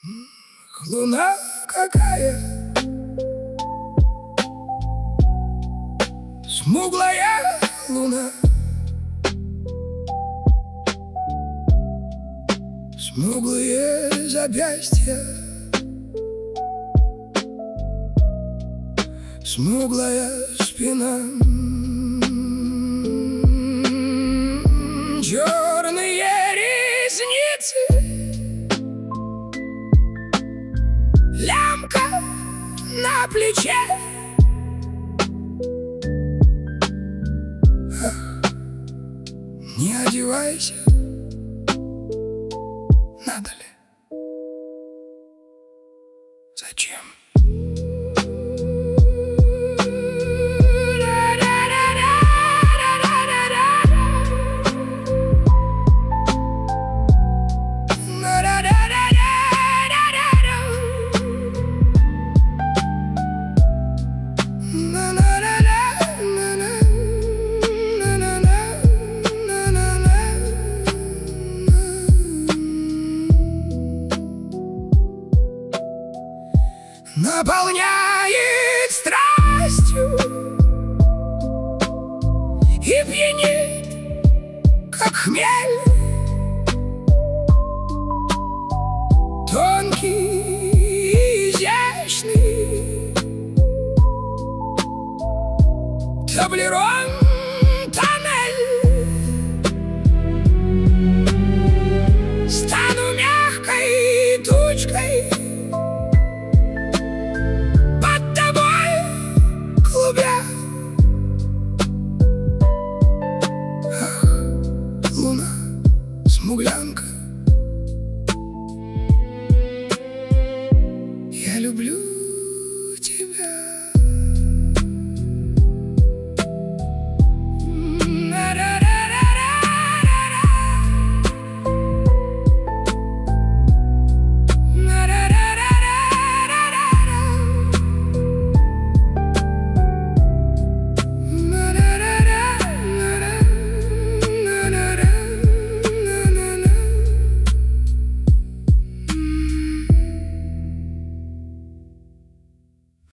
Луна какая смуглая луна, смуглые запястья, смуглая спина, черные ресницы, лямка на плече. Не одевайся, надо ли? Зачем? Наполняет страстью и пьянит, как хмель. Тонкий, изящный таблерон тоннель. Стану мягкой тучкой клубя. Ах, луна, смуглянка, я люблю